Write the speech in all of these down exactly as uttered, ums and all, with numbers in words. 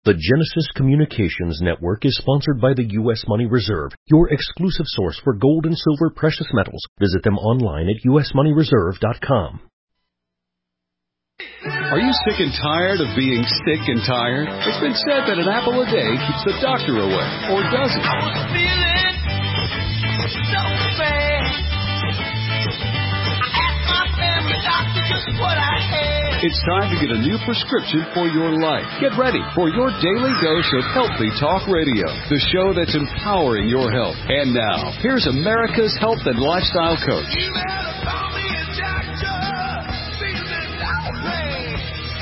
The Genesis Communications Network is sponsored by the U S Money Reserve, your exclusive source for gold and silver precious metals. Visit them online at u s money reserve dot com. Are you sick and tired of being sick and tired? It's been said that an apple a day keeps the doctor away, or does it? I was feeling so bad. I asked my family doctor just what I had. It's time to get a new prescription for your life. Get ready for your daily dose of Healthy Talk Radio, the show that's empowering your health. And now, here's America's health and lifestyle coach. You better call me a doctor. Feeling lonely,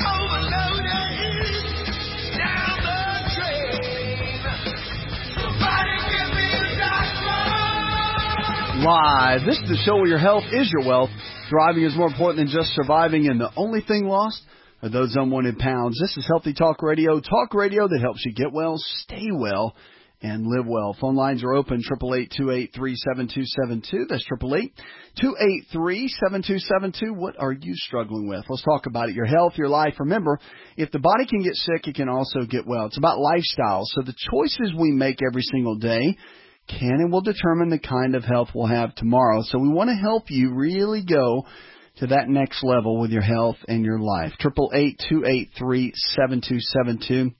overloaded, down the drain. Somebody give me a doctor. Live. This is the show where your health is your wealth. Thriving is more important than just surviving, and the only thing lost are those unwanted pounds. This is Healthy Talk Radio, talk radio that helps you get well, stay well, and live well. Phone lines are open, eight eight eight, two eight three, seven two seven two. That's eight eight eight, two eight three, seven two seven two. What are you struggling with? Let's talk about it. Your health, your life. Remember, if the body can get sick, it can also get well. It's about lifestyle. So the choices we make every single day can and will determine the kind of health we'll have tomorrow. So we want to help you really go to that next level with your health and your life. eight eight eight, two eight three, seven two seven two.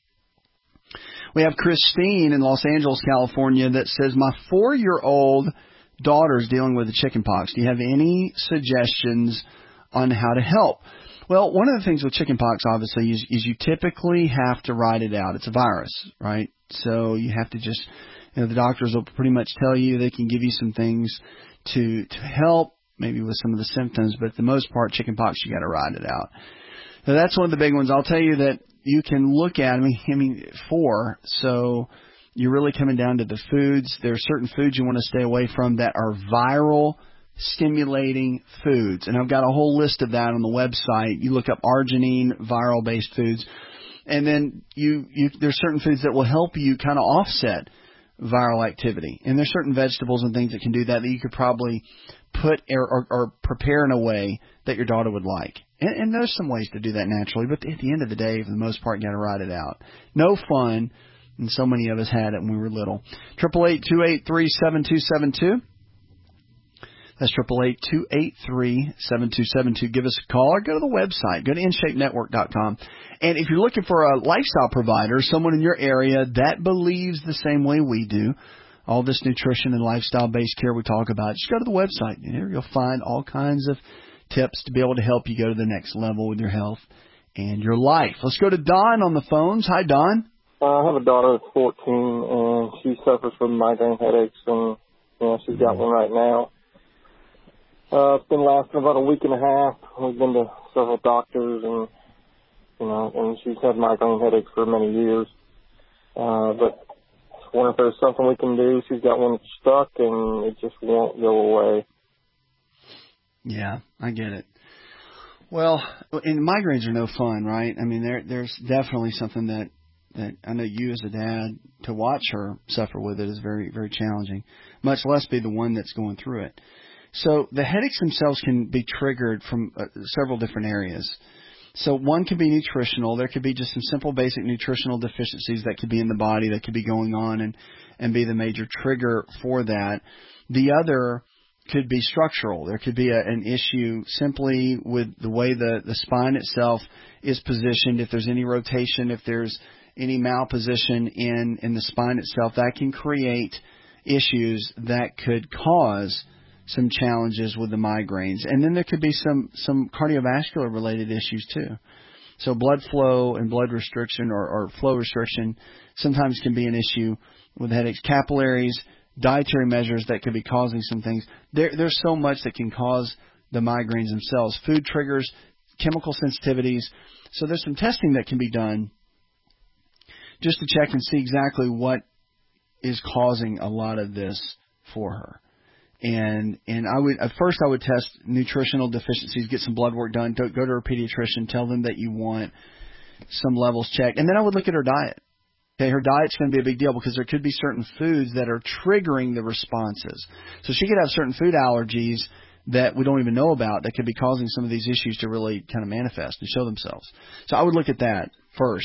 We have Christine in Los Angeles, California that says, my four-year-old daughter's dealing with the chicken pox. Do you have any suggestions on how to help? Well, one of the things with chicken pox, obviously, is, is you typically have to ride it out. It's a virus, right? So you have to just... You know, the doctors will pretty much tell you they can give you some things to to help, maybe with some of the symptoms, but for the most part, chicken pox, you got to ride it out. So that's one of the big ones. I'll tell you that you can look at, I mean, I mean, four, so you're really coming down to the foods. There are certain foods you want to stay away from that are viral stimulating foods, and I've got a whole list of that on the website. You look up arginine, viral-based foods, and then you, you there's certain foods that will help you kind of offset viral activity. And there's certain vegetables and things that can do that that you could probably put or, or, or prepare in a way that your daughter would like. And, and there's some ways to do that naturally, but at the end of the day, for the most part, you got to ride it out. No fun, and so many of us had it when we were little. eight eight eight, two eight three, seven two seven two. That's eight eight eight, two eight three, seven two seven two. Give us a call or go to the website. Go to in shape network dot com. And if you're looking for a lifestyle provider, someone in your area that believes the same way we do, all this nutrition and lifestyle-based care we talk about, just go to the website. And here you'll find all kinds of tips to be able to help you go to the next level with your health and your life. Let's go to Don on the phones. Hi, Don. Uh, I have a daughter that's fourteen, and she suffers from migraine headaches, and you know, she's got one right now. Uh, it's been lasting about a week and a half. We've been to several doctors, and you know, and she's had migraine headaches for many years. Uh, but I wonder if there's something we can do. She's got one that's stuck, and it just won't go away. Yeah, I get it. Well, and migraines are no fun, right? I mean, there, there's definitely something that, that I know you as a dad, to watch her suffer with it is very, very challenging, much less be the one that's going through it. So the headaches themselves can be triggered from uh, several different areas. So one could be nutritional. There could be just some simple basic nutritional deficiencies that could be in the body that could be going on and, and be the major trigger for that. The other could be structural. There could be a, an issue simply with the way the, the spine itself is positioned. If there's any rotation, if there's any malposition in, in the spine itself, that can create issues that could cause some challenges with the migraines. And then there could be some, some cardiovascular related issues too. So blood flow and blood restriction or, or flow restriction sometimes can be an issue with headaches. Capillaries, dietary measures that could be causing some things. There, there's so much that can cause the migraines themselves. Food triggers, chemical sensitivities. So there's some testing that can be done just to check and see exactly what is causing a lot of this for her. And and I would at first I would test nutritional deficiencies, get some blood work done, go, go to her pediatrician, tell them that you want some levels checked, and then I would look at her diet. Okay, her diet's going to be a big deal because there could be certain foods that are triggering the responses. So she could have certain food allergies that we don't even know about that could be causing some of these issues to really kind of manifest and show themselves. So I would look at that first.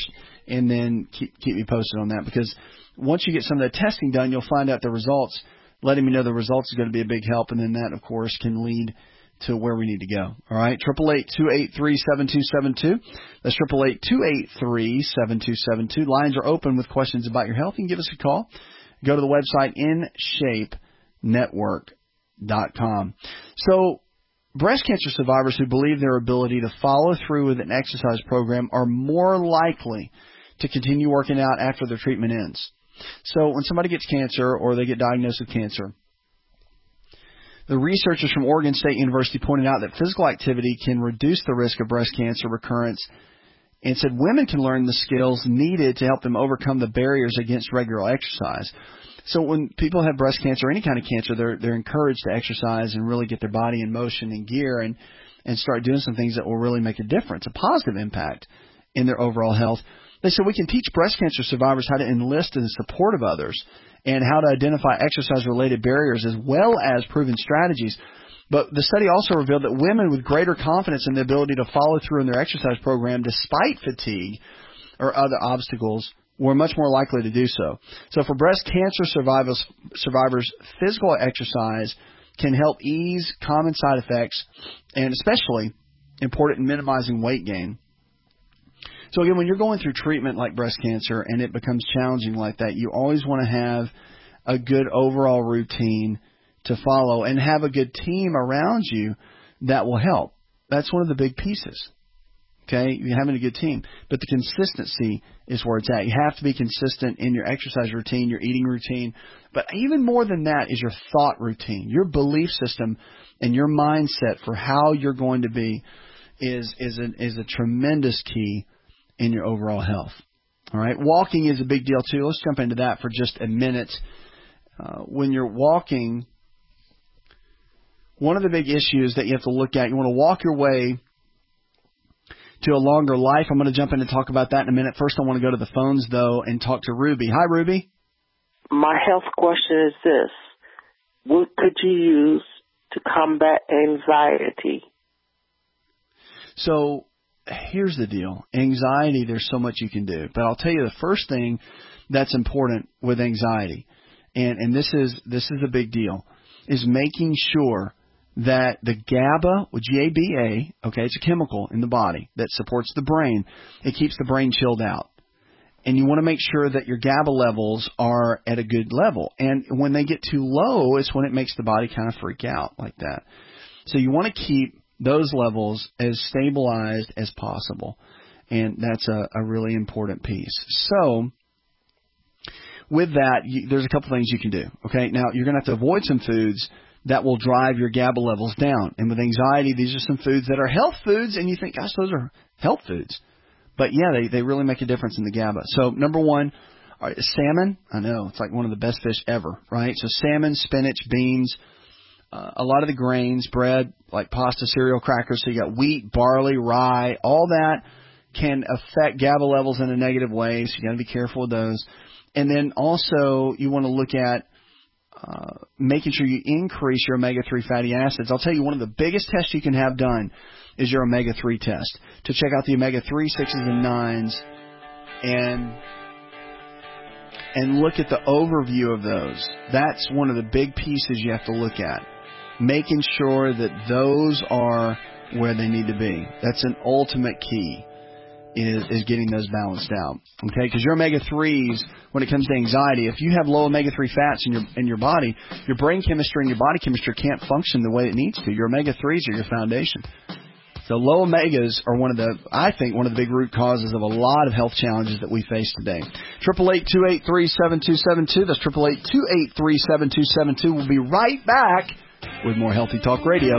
and then keep keep me posted on that, because once you get some of the testing done, you'll find out the results. Letting me know the results is going to be a big help, and then that, of course, can lead to where we need to go. All right, triple eight two eight three seven two seven two. That's triple eight two eight three seven two seven two. Lines are open with questions about your health. You can give us a call. Go to the website in shape network dot com. So breast cancer survivors who believe their ability to follow through with an exercise program are more likely to continue working out after their treatment ends. So when somebody gets cancer or they get diagnosed with cancer, the researchers from Oregon State University pointed out that physical activity can reduce the risk of breast cancer recurrence, and said women can learn the skills needed to help them overcome the barriers against regular exercise. So when people have breast cancer or any kind of cancer, they're they're encouraged to exercise and really get their body in motion and gear and, and start doing some things that will really make a difference, a positive impact in their overall health. They said we can teach breast cancer survivors how to enlist in the support of others and how to identify exercise-related barriers as well as proven strategies. But the study also revealed that women with greater confidence in the ability to follow through in their exercise program despite fatigue or other obstacles were much more likely to do so. So for breast cancer survivors, survivors, physical exercise can help ease common side effects and especially important in minimizing weight gain. So again, when you're going through treatment like breast cancer and it becomes challenging like that, you always want to have a good overall routine to follow and have a good team around you that will help. That's one of the big pieces. Okay, you're having a good team. But the consistency is where it's at. You have to be consistent in your exercise routine, your eating routine. But even more than that is your thought routine. Your belief system and your mindset for how you're going to be is is a, is a tremendous key in your overall health. All right, walking is a big deal too. Let's jump into that for just a minute. Uh, when you're walking, one of the big issues that you have to look at, you want to walk your way to a longer life. I'm going to jump in and talk about that in a minute. First, I want to go to the phones, though, and talk to Ruby. Hi, Ruby. My health question is this. What could you use to combat anxiety? So here's the deal. Anxiety, there's so much you can do. But I'll tell you the first thing that's important with anxiety, and, and this is this is a big deal, is making sure that the GABA, or G A B A, okay, it's a chemical in the body that supports the brain. It keeps the brain chilled out. And you want to make sure that your GABA levels are at a good level. And when they get too low, it's when it makes the body kind of freak out like that. So you want to keep those levels as stabilized as possible. And that's a, a really important piece. So with that, you, there's a couple things you can do. Okay, now you're going to have to avoid some foods that will drive your GABA levels down. And with anxiety, these are some foods that are health foods, and you think, gosh, those are health foods. But yeah, they, they really make a difference in the GABA. So number one, all right, salmon. I know, it's like one of the best fish ever, right? So salmon, spinach, beans, uh, a lot of the grains, bread, like pasta, cereal, crackers. So you got wheat, barley, rye, all that can affect GABA levels in a negative way. So you got to be careful with those. And then also you want to look at Uh, making sure you increase your omega three fatty acids. I'll tell you, one of the biggest tests you can have done is your omega three test to check out the omega three, sixes, and nines and and look at the overview of those. That's one of the big pieces you have to look at, making sure that those are where they need to be. That's an ultimate key. Is, is getting those balanced out, okay? Because your omega threes, when it comes to anxiety, if you have low omega three fats in your in your body, your brain chemistry and your body chemistry can't function the way it needs to. Your omega threes are your foundation. So low omegas are one of the, I think, one of the big root causes of a lot of health challenges that we face today. Triple eight two eight three seven two seven two. That's triple eight two eight three seven two seven two. We'll be right back with more Healthy Talk Radio.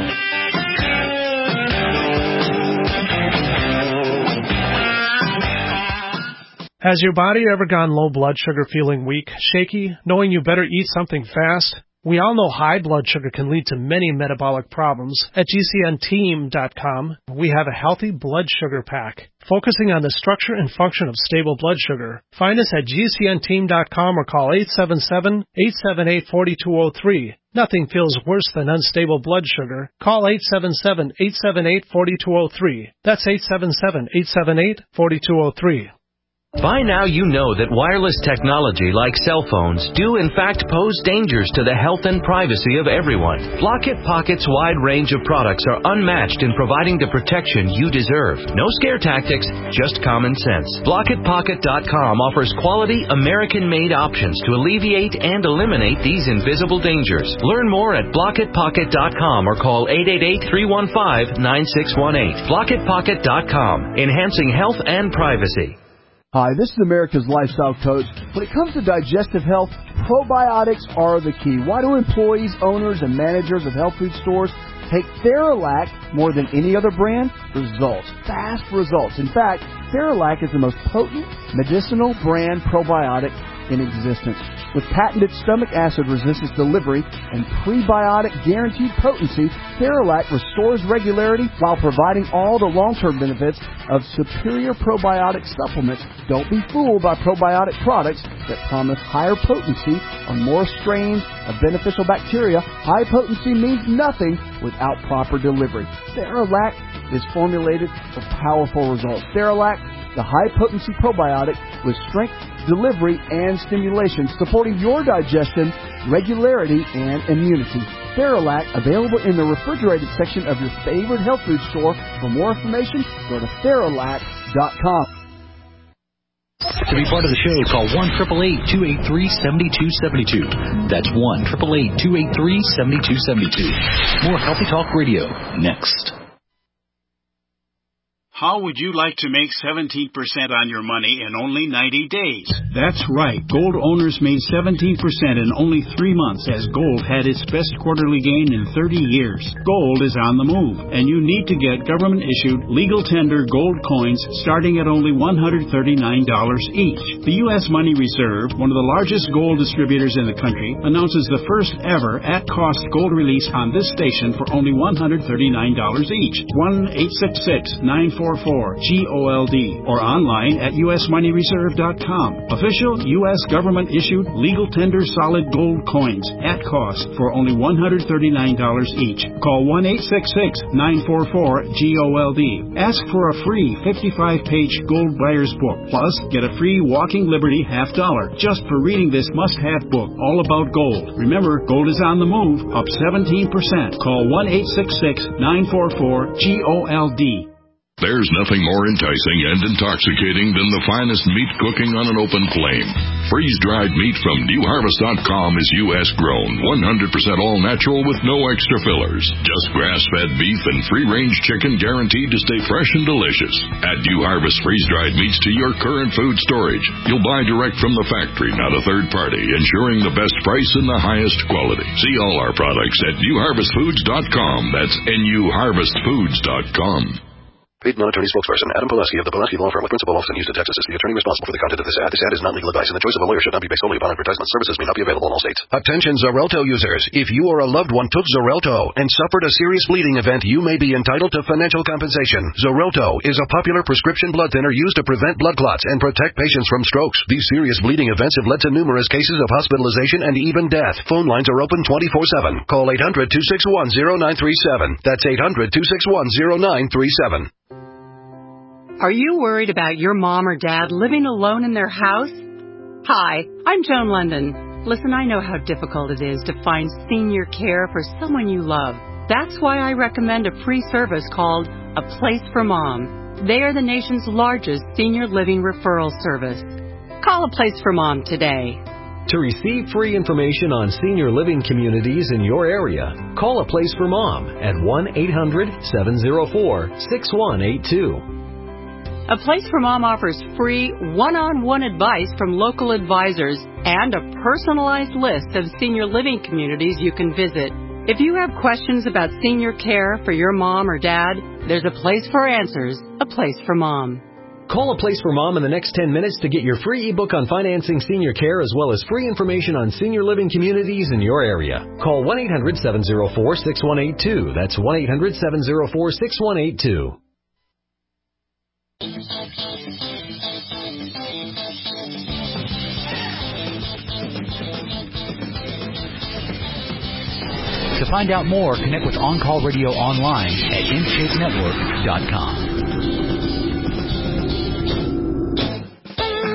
Has your body ever gone low blood sugar, feeling weak, shaky, knowing you better eat something fast? We all know high blood sugar can lead to many metabolic problems. At G C N team dot com, we have a healthy blood sugar pack, focusing on the structure and function of stable blood sugar. Find us at G C N team dot com or call eight seven seven, eight seven eight, four two zero three. Nothing feels worse than unstable blood sugar. Call eight seven seven, eight seven eight, four two zero three. That's eight seven seven, eight seven eight, four two zero three. By now you know that wireless technology like cell phones do in fact pose dangers to the health and privacy of everyone. Blockit Pocket's wide range of products are unmatched in providing the protection you deserve. No scare tactics, just common sense. Blockit Pocket dot com offers quality American-made options to alleviate and eliminate these invisible dangers. Learn more at Blockit Pocket dot com or call eight eight eight, three one five, nine six one eight. Blockit Pocket dot com, enhancing health and privacy. Hi, this is America's Lifestyle Coach. When it comes to digestive health, probiotics are the key. Why do employees, owners, and managers of health food stores take Theralac more than any other brand? Results. Fast results. In fact, Theralac is the most potent medicinal brand probiotic in existence. With patented stomach acid resistance delivery and prebiotic guaranteed potency, Theralac restores regularity while providing all the long-term benefits of superior probiotic supplements. Don't be fooled by probiotic products that promise higher potency on more strains of beneficial bacteria. High potency means nothing without proper delivery. Theralac is formulated for powerful results. Theralac, the high-potency probiotic with strength, delivery, and stimulation, supporting your digestion, regularity, and immunity. Theralac, available in the refrigerated section of your favorite health food store. For more information, go to Theralac dot com. To be part of the show, call one eight eight eight, two eight three, seven two seven two. That's one eight eight eight, two eight three, seven two seven two. More Healthy Talk Radio next. How would you like to make seventeen percent on your money in only ninety days? That's right. Gold owners made seventeen percent in only three months as gold had its best quarterly gain in thirty years. Gold is on the move, and you need to get government-issued, legal tender gold coins starting at only one hundred thirty-nine dollars each. The U S Money Reserve, one of the largest gold distributors in the country, announces the first ever at-cost gold release on this station for only one hundred thirty-nine dollars each. one eight six six, nine four four, G O L D or online at U S money reserve dot com. Official U S government-issued legal tender solid gold coins at cost for only one hundred thirty-nine dollars each. Call one eight six six, nine four four, G O L D. Ask for a free fifty-five page gold buyer's book. Plus, get a free Walking Liberty half dollar just for reading this must-have book all about gold. Remember, gold is on the move, up seventeen percent. Call one eight six six, nine four four, G O L D. There's nothing more enticing and intoxicating than the finest meat cooking on an open flame. Freeze-dried meat from New Harvest dot com is U S grown, one hundred percent all natural with no extra fillers. Just grass-fed beef and free-range chicken guaranteed to stay fresh and delicious. Add New Harvest freeze-dried meats to your current food storage. You'll buy direct from the factory, not a third party, ensuring the best price and the highest quality. See all our products at New Harvest Foods dot com. That's N U Harvest Foods dot com. Paid non-attorney spokesperson Adam Pulaski of the Pulaski Law Firm with principal office in Houston, Texas is the attorney responsible for the content of this ad. This ad is not legal advice, and the choice of a lawyer should not be based solely upon advertisement. Services may not be available in all states. Attention Xarelto users. If you or a loved one took Xarelto and suffered a serious bleeding event, you may be entitled to financial compensation. Xarelto is a popular prescription blood thinner used to prevent blood clots and protect patients from strokes. These serious bleeding events have led to numerous cases of hospitalization and even death. Phone lines are open twenty-four seven. Call eight hundred, two six one, zero nine three seven. That's eight hundred, two six one, zero nine three seven. Are you worried about your mom or dad living alone in their house? Hi, I'm Joan London. Listen, I know how difficult it is to find senior care for someone you love. That's why I recommend a free service called A Place for Mom. They are the nation's largest senior living referral service. Call A Place for Mom today. To receive free information on senior living communities in your area, call A Place for Mom at one eight hundred, seven oh four, six one eight two. A Place for Mom offers free one-on-one advice from local advisors and a personalized list of senior living communities you can visit. If you have questions about senior care for your mom or dad, there's a place for answers, A Place for Mom. Call A Place for Mom in the next ten minutes to get your free ebook on financing senior care as well as free information on senior living communities in your area. Call one eight hundred, seven oh four, six one eight two. That's one eight hundred, seven oh four, six one eight two. To find out more, connect with On Call Radio online at in shape network dot com.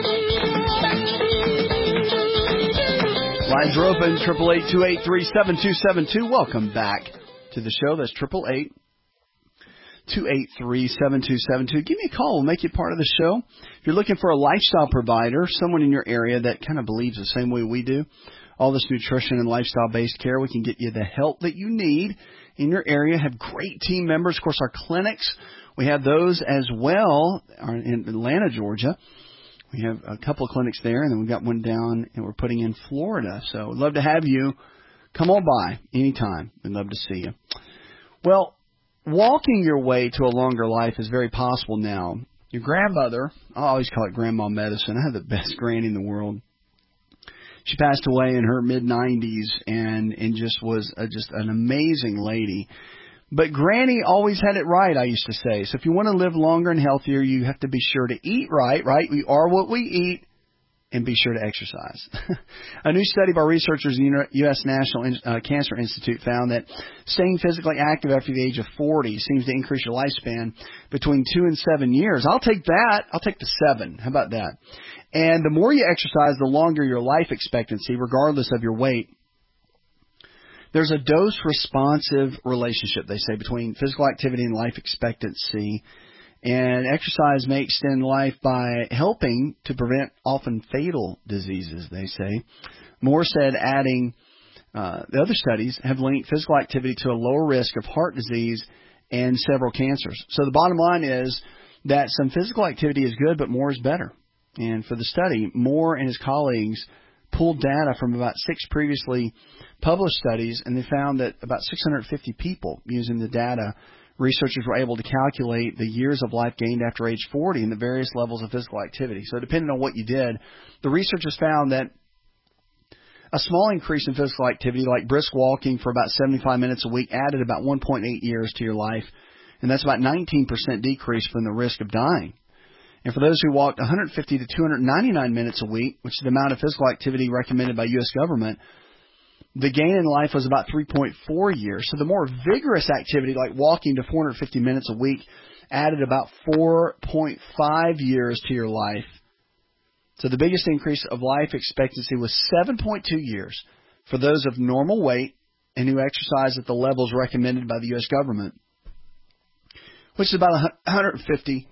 Lines are open, eight eight eight, two eight three, seven two seven two. Welcome back to the show. That's eight eight eight, two eight three, seven two seven two. Give me a call. We'll make you part of the show. If you're looking for a lifestyle provider, someone in your area that kind of believes the same way we do, all this nutrition and lifestyle-based care, we can get you the help that you need in your area. Have great team members. Of course, our clinics, we have those as well in Atlanta, Georgia. We have a couple of clinics there, and then we've got one down, and we're putting in Florida. So we'd love to have you come on by anytime. We'd love to see you. Well, walking your way to a longer life is very possible now. Your grandmother, I always call it grandma medicine. I have the best granny in the world. She passed away in her mid nineties and, and just was a, just an amazing lady. But Granny always had it right, I used to say. So if you want to live longer and healthier, you have to be sure to eat right, right? We are what we eat, and be sure to exercise. A new study by researchers at the U S National uh, Cancer Institute found that staying physically active after the age of forty seems to increase your lifespan between two and seven years. I'll take that. I'll take the seven. How about that? And the more you exercise, the longer your life expectancy, regardless of your weight. There's a dose-responsive relationship, they say, between physical activity and life expectancy. And exercise may extend life by helping to prevent often fatal diseases, they say. Moore said adding, uh, the other studies have linked physical activity to a lower risk of heart disease and several cancers. So the bottom line is that some physical activity is good, but more is better. And for the study, Moore and his colleagues pulled data from about six previously published studies, and they found that about six hundred fifty people using the data, researchers were able to calculate the years of life gained after age forty and the various levels of physical activity. So depending on what you did, the researchers found that a small increase in physical activity, like brisk walking for about seventy-five minutes a week, added about one point eight years to your life, and that's about nineteen percent decrease from the risk of dying. And for those who walked one hundred fifty to two hundred ninety-nine minutes a week, which is the amount of physical activity recommended by U S government, the gain in life was about three point four years. So the more vigorous activity, like walking to four hundred fifty minutes a week, added about four point five years to your life. So the biggest increase of life expectancy was seven point two years for those of normal weight and who exercise at the levels recommended by the U S government, which is about one hundred fifty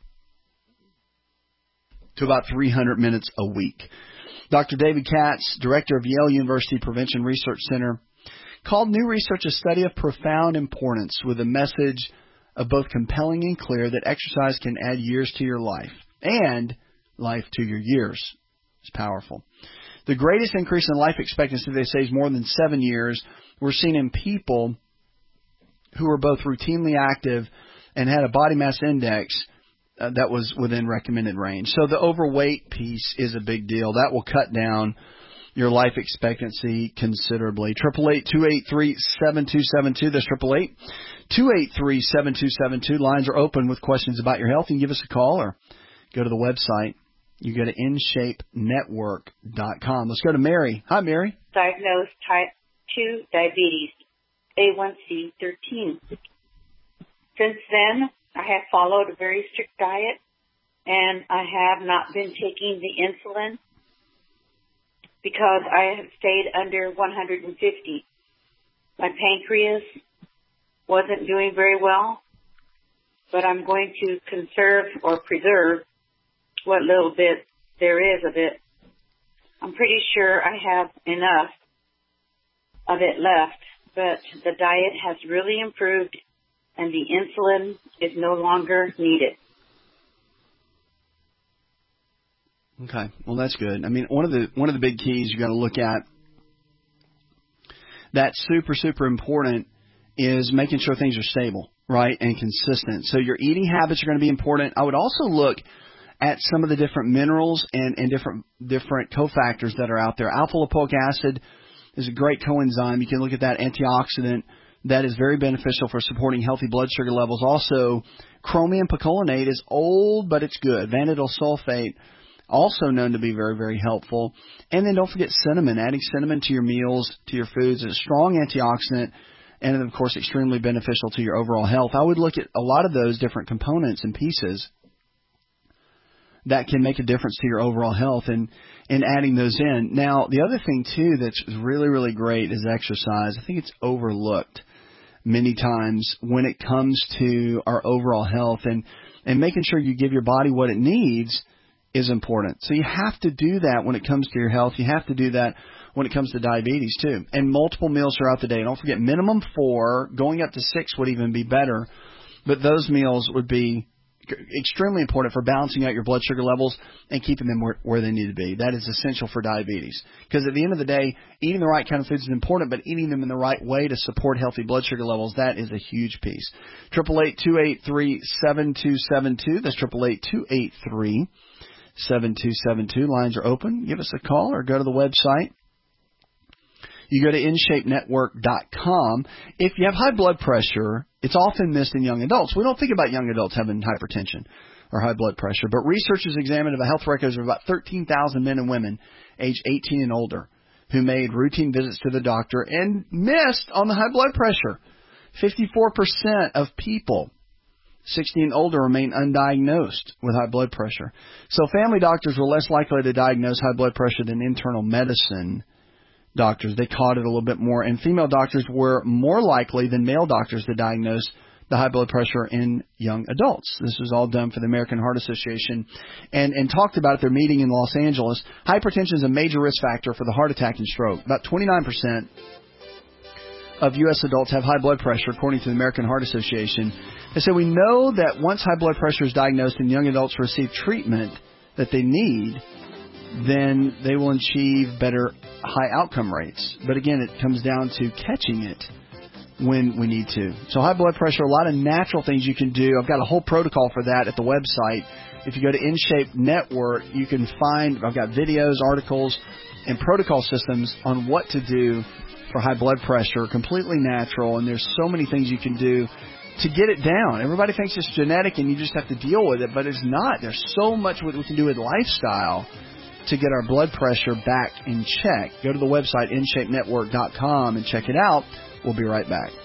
to about three hundred minutes a week. Doctor David Katz, director of Yale University Prevention Research Center, called new research a study of profound importance with a message of both compelling and clear that exercise can add years to your life and life to your years. It's powerful. The greatest increase in life expectancy, they say, is more than seven years. We're seen in people who are both routinely active and had a body mass index Uh, that was within recommended range. So the overweight piece is a big deal. That will cut down your life expectancy considerably. eight eight eight, two eight three, seven two seven two. That's eight eight eight, two eight three, seven two seven two. Lines are open with questions about your health. You can give us a call or go to the website. You go to in shape network dot com. Let's go to Mary. Hi, Mary. Diagnosed type two diabetes, A one C thirteen. Since then, I have followed a very strict diet, and I have not been taking the insulin because I have stayed under one hundred fifty. My pancreas wasn't doing very well, but I'm going to conserve or preserve what little bit there is of it. I'm pretty sure I have enough of it left, but the diet has really improved, and the insulin is no longer needed. Okay, well that's good. I mean, one of the one of the big keys you got to look at that's super super important is making sure things are stable, right, and consistent. So your eating habits are going to be important. I would also look at some of the different minerals and, and different different cofactors that are out there. Alpha lipoic acid is a great coenzyme. You can look at that antioxidant. That is very beneficial for supporting healthy blood sugar levels. Also, chromium picolinate is old, but it's good. Vanadyl sulfate, also known to be very, very helpful. And then don't forget cinnamon. Adding cinnamon to your meals, to your foods, is a strong antioxidant and, of course, extremely beneficial to your overall health. I would look at a lot of those different components and pieces that can make a difference to your overall health, and, and adding those in. Now, the other thing, too, that's really, really great is exercise. I think it's overlooked many times when it comes to our overall health, and, and making sure you give your body what it needs is important. So you have to do that when it comes to your health. You have to do that when it comes to diabetes, too. And multiple meals throughout the day. Don't forget, minimum four, going up to six would even be better. But those meals would be extremely important for balancing out your blood sugar levels and keeping them where, where they need to be. That is essential for diabetes. Because at the end of the day, eating the right kind of foods is important, but eating them in the right way to support healthy blood sugar levels, that is a huge piece. eight eight eight, two eight three, seven two seven two. That's eight eight eight, two eight three, seven two seven two. Lines are open. Give us a call or go to the website. You go to in shape network dot com. If you have high blood pressure, it's often missed in young adults. We don't think about young adults having hypertension or high blood pressure, but researchers examined the health records of about thirteen thousand men and women aged eighteen and older who made routine visits to the doctor and missed on the high blood pressure. fifty-four percent of people sixty and older remain undiagnosed with high blood pressure. So family doctors were less likely to diagnose high blood pressure than internal medicine doctors. They caught it a little bit more. And female doctors were more likely than male doctors to diagnose the high blood pressure in young adults. This was all done for the American Heart Association and, and talked about at their meeting in Los Angeles. Hypertension is a major risk factor for the heart attack and stroke. About twenty-nine percent of U S adults have high blood pressure, according to the American Heart Association. They said we know that once high blood pressure is diagnosed and young adults receive treatment that they need, then they will achieve better high outcome rates. But again, it comes down to catching it when we need to. So high blood pressure, a lot of natural things you can do. I've got a whole protocol for that at the website. If you go to InShape Network, you can find, I've got videos, articles, and protocol systems on what to do for high blood pressure, completely natural, and there's so many things you can do to get it down. Everybody thinks it's genetic and you just have to deal with it, but it's not. There's so much what we can do with lifestyle to get our blood pressure back in check. Go to the website, in shape network dot com, and check it out. We'll be right back.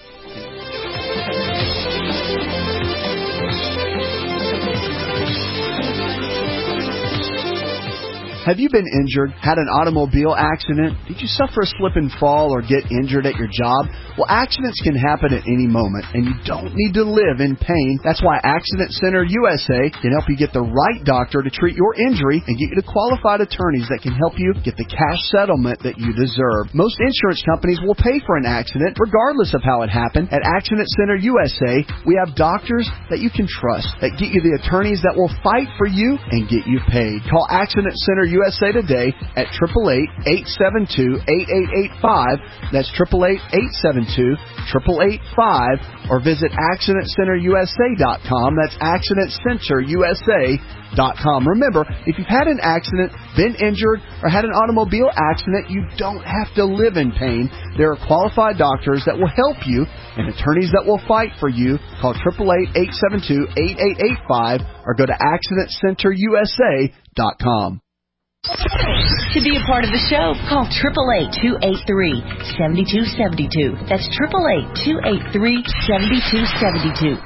Have you been injured, had an automobile accident? Did you suffer a slip and fall or get injured at your job? Well, accidents can happen at any moment, and you don't need to live in pain. That's why Accident Center U S A can help you get the right doctor to treat your injury and get you to qualified attorneys that can help you get the cash settlement that you deserve. Most insurance companies will pay for an accident, regardless of how it happened. At Accident Center U S A, we have doctors that you can trust, that get you the attorneys that will fight for you and get you paid. Call Accident Center U S A today at eight eight eight, eight seven two, eight eight eight five. That's eight eight eight, eight seven two, eight eight eight five. Or visit accident center U S A dot com. That's accident center U S A dot com. Remember, if you've had an accident, been injured, or had an automobile accident, you don't have to live in pain. There are qualified doctors that will help you and attorneys that will fight for you. Call eight eight eight, eight seven two, eight eight eight five or go to accident center U S A dot com. To be a part of the show, call eight eight eight, two eight three, seven two seven two. That's eight eight eight, two eight three, seven two seven two.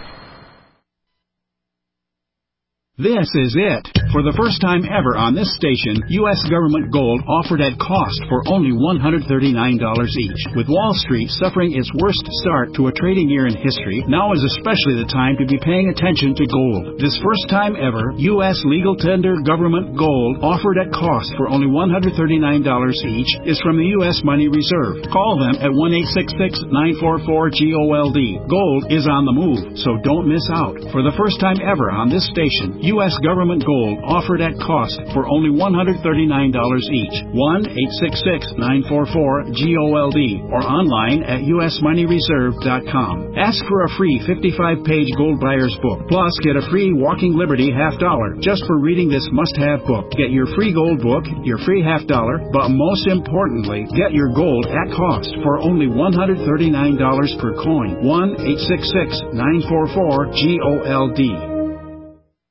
This is it. For the first time ever on this station, U S government gold offered at cost for only one hundred thirty-nine dollars each. With Wall Street suffering its worst start to a trading year in history, now is especially the time to be paying attention to gold. This first time ever, U S legal tender government gold offered at cost for only one hundred thirty-nine dollars each is from the U S Money Reserve. Call them at one eight six six, nine four four, G O L D. Gold is on the move, so don't miss out. For the first time ever on this station, U S government gold offered at cost for only one hundred thirty-nine dollars each. one eight six six, nine four four, G O L D or online at U S money reserve dot com. Ask for a free fifty-five page gold buyer's book. Plus, get a free Walking Liberty half dollar just for reading this must-have book. Get your free gold book, your free half dollar, but most importantly, get your gold at cost for only one hundred thirty-nine dollars per coin. one eight six six, nine four four, G O L D.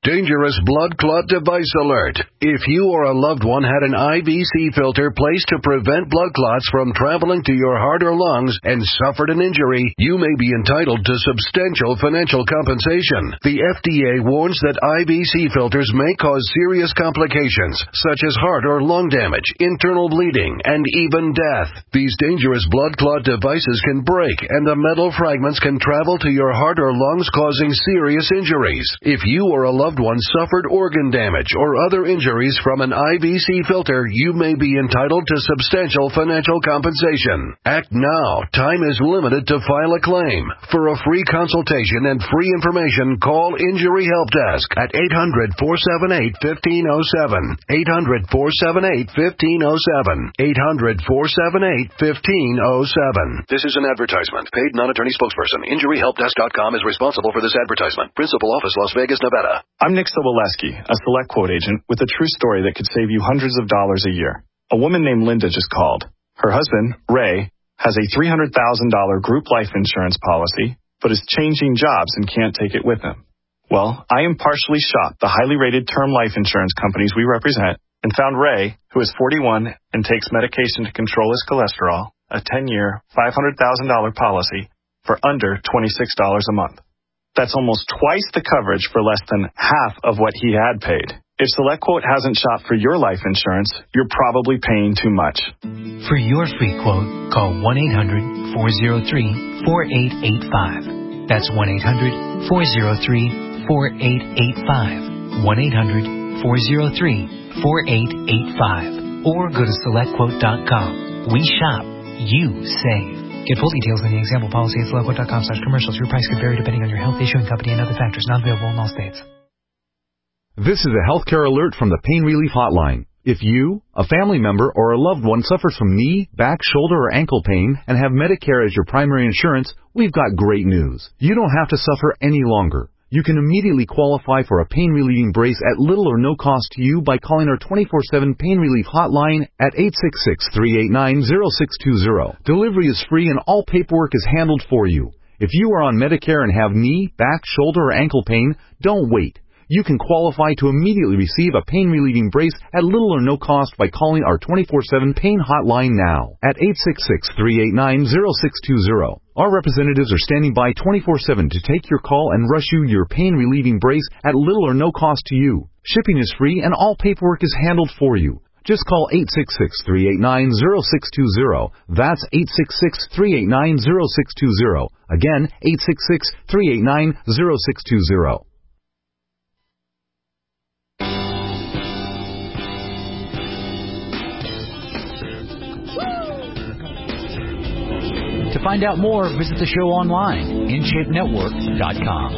Dangerous blood clot device alert. If you or a loved one had an I V C filter placed to prevent blood clots from traveling to your heart or lungs and suffered an injury, you may be entitled to substantial financial compensation. The F D A warns that I V C filters may cause serious complications, such as heart or lung damage, internal bleeding, and even death. These dangerous blood clot devices can break, and the metal fragments can travel to your heart or lungs, causing serious injuries. If you or a loved one suffered organ damage or other injuries from an I V C filter, you may be entitled to substantial financial compensation. Act now. Time is limited to file a claim. For a free consultation and free information, call Injury Help Desk at eight hundred, four seven eight, one five zero seven. eight hundred, four seven eight, one five zero seven. eight hundred, four seven eight, one five zero seven. This is an advertisement. Paid non-attorney spokesperson. Injury Help Desk dot com is responsible for this advertisement. Principal office, Las Vegas, Nevada. I'm Nick Soboleski, a Select Quote agent with a true story that could save you hundreds of dollars a year. A woman named Linda just called. Her husband, Ray, has a three hundred thousand dollars group life insurance policy, but is changing jobs and can't take it with him. Well, I impartially shopped the highly rated term life insurance companies we represent and found Ray, who is forty-one and takes medication to control his cholesterol, a ten-year, five hundred thousand dollars policy for under twenty-six dollars a month. That's almost twice the coverage for less than half of what he had paid. If SelectQuote hasn't shopped for your life insurance, you're probably paying too much. For your free quote, call one eight hundred, four oh three, four eight eight five. That's one eight hundred, four oh three, four eight eight five. one eight hundred, four oh three, four eight eight five. Or go to select quote dot com. We shop. You save. Get full details on the example policy at select quote dot com slash commercials. Your price could vary depending on your health, issuing company, and other factors. Not available in all states. This is a healthcare alert from the Pain Relief Hotline. If you, a family member, or a loved one suffers from knee, back, shoulder, or ankle pain and have Medicare as your primary insurance, we've got great news. You don't have to suffer any longer. You can immediately qualify for a pain-relieving brace at little or no cost to you by calling our twenty-four seven Pain Relief Hotline at eight six six, three eight nine, zero six two zero. Delivery is free and all paperwork is handled for you. If you are on Medicare and have knee, back, shoulder, or ankle pain, don't wait. You can qualify to immediately receive a pain-relieving brace at little or no cost by calling our twenty-four seven Pain Hotline now at eight six six, three eight nine, zero six two zero. Our representatives are standing by twenty-four seven to take your call and rush you your pain-relieving brace at little or no cost to you. Shipping is free and all paperwork is handled for you. Just call eight six six, three eight nine, zero six two zero. That's eight six six, three eight nine, zero six two zero. Again, eight six six, three eight nine, zero six two zero. To find out more, visit the show online, in shape network dot com.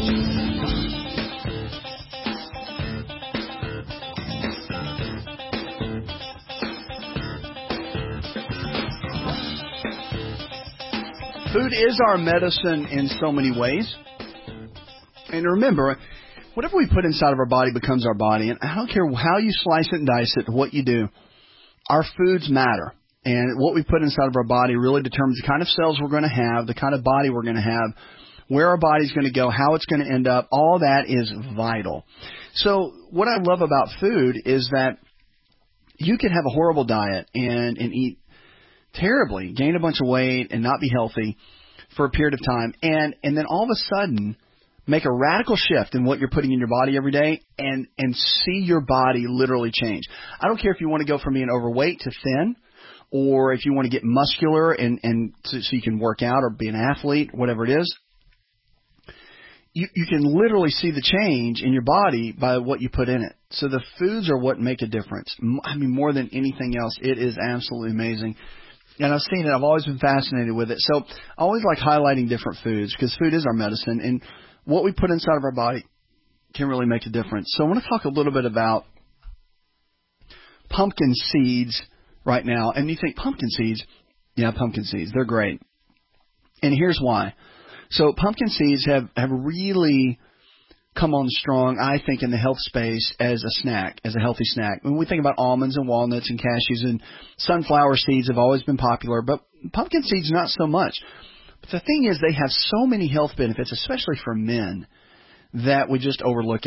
Food is our medicine in so many ways. And remember, whatever we put inside of our body becomes our body. And I don't care how you slice it and dice it, what you do, our foods matter. And what we put inside of our body really determines the kind of cells we're going to have, the kind of body we're going to have, where our body's going to go, how it's going to end up. All that is vital. So what I love about food is that you can have a horrible diet and, and eat terribly, gain a bunch of weight and not be healthy for a period of time. And, and then all of a sudden make a radical shift in what you're putting in your body every day and, and see your body literally change. I don't care if you want to go from being overweight to thin, or if you want to get muscular and, and so, so you can work out or be an athlete, whatever it is, you, you can literally see the change in your body by what you put in it. So the foods are what make a difference. I mean, more than anything else, it is absolutely amazing. And I've seen it. I've always been fascinated with it. So I always like highlighting different foods because food is our medicine. And what we put inside of our body can really make a difference. So I want to talk a little bit about pumpkin seeds right now. And you think pumpkin seeds, yeah, pumpkin seeds, they're great. And here's why. So pumpkin seeds have, have really come on strong, I think, in the health space as a snack, as a healthy snack. When we think about almonds and walnuts and cashews and sunflower seeds have always been popular, but pumpkin seeds not so much. But the thing is they have so many health benefits, especially for men, that we just overlook it.